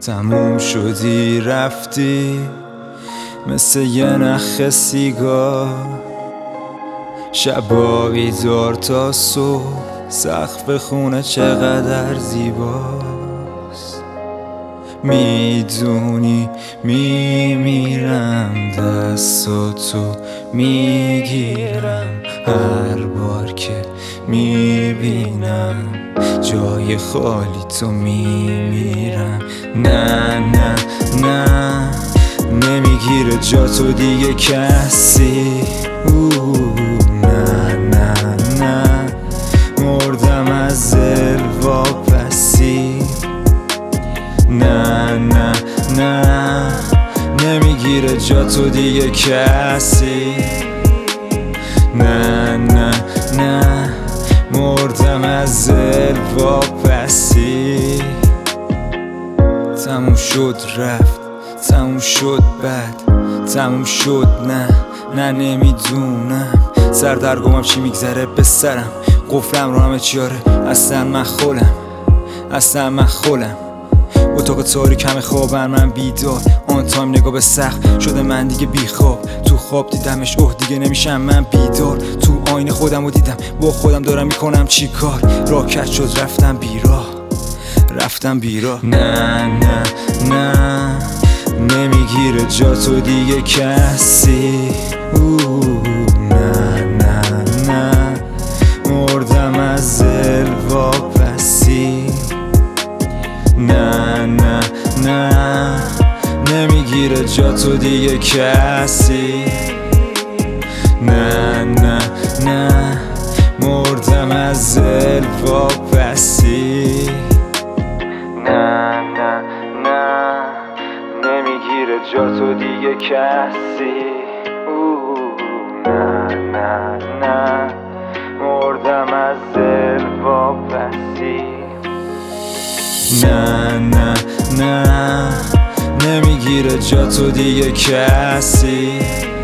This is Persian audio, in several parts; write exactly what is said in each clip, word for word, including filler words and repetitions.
تموم شدی رفتی مثل یه نخ سیگار، شبا بیدار تا صبح، سقف خونه چقدر زیباست. میدونی میمیرم دستاتو میگیرم هر بار که میبینم جای خالی تو میمیرم. نه نه نه نمیگیره جا تو دیگه کسی. نه نه نه مردم از دل واپسی. نه نه نه نمیگیره جا تو دیگه کسی. نه نه نه مردم از دل واپسی. تموم شد رفت، تموم شد بد، تموم شد نه نه نمیدونم سردرگمم چی میگذره به سرم، قفلم رو همه چیاره، اصلا من خولم، اصلا من خولم. اتاق تاریک همه خوابن من بیدار، آن تایم نگاه به سقف شده من دیگه بیخواب. تو خواب دیدمش اوه دیگه نمیشم من بیدار، تو آینه خودم رو دیدم با خودم دارم میکنم چی کار. راکت شد رفتم بیراه، رفتم بیراه. نه نه نه نمیگیره جا تو دیگه کسی. نه نه نه مردم از دل واپسی. نه نه نه نمیگیره جا تو دیگه کسی. نه نه نه مردم از دل واپسی. نه نه نه نمیگیره جا تو دیگه کسی. نه نه نه مردم از دل واپسی. نه نه نه نمیگیره جا تو دیگه کسی.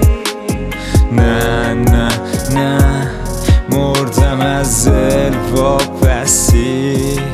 نه نه نه مردم از دل واپسی.